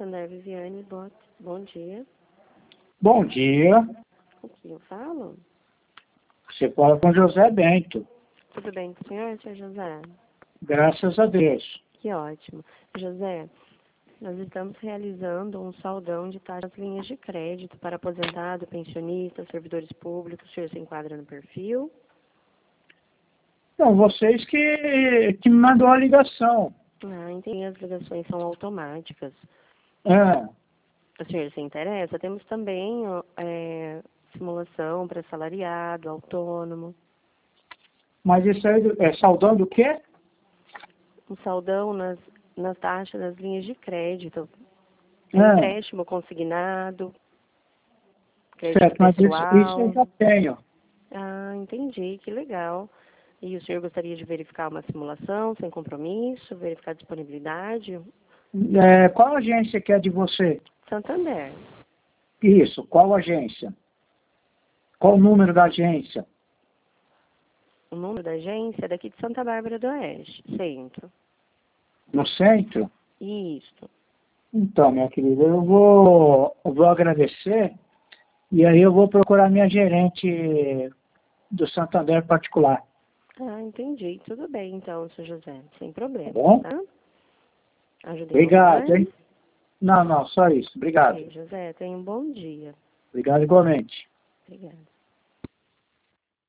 Santander, Viviane, bom dia. Bom dia. Com quem eu falo? Você fala com José Bento. Tudo bem com o senhor, Sr. José? Graças a Deus. Que ótimo. José, nós estamos realizando um saldão de taxas linhas de crédito para aposentado, pensionista, servidores públicos. O senhor se enquadra no perfil? Então, vocês que me mandou a ligação. Ah, entendi. As ligações são automáticas. Ah, O senhor se interessa? Temos também simulação para assalariado, autônomo. mas isso aí é saudando o quê? Um saldão nas taxas das linhas de crédito. Ah, Empréstimo consignado, crédito certo, mas isso eu pessoal. já tenho. Ah, entendi, que legal. E o senhor gostaria de verificar uma simulação sem compromisso, verificar a disponibilidade? Qual agência que é de você? Santander. Isso, qual agência? Qual o número da agência? O número da agência é daqui de Santa Bárbara do Oeste, centro. No centro? Isso. Então, minha querida, eu vou agradecer e aí eu vou procurar minha gerente do Santander particular. Ah, entendi. Tudo bem, então, Sr. José. Sem problema, Tá bom? tá? Ajudei algo Obrigado, mais? hein? Não, só isso. Obrigado. Ok, José, tenha um bom dia. Obrigado igualmente. Obrigada.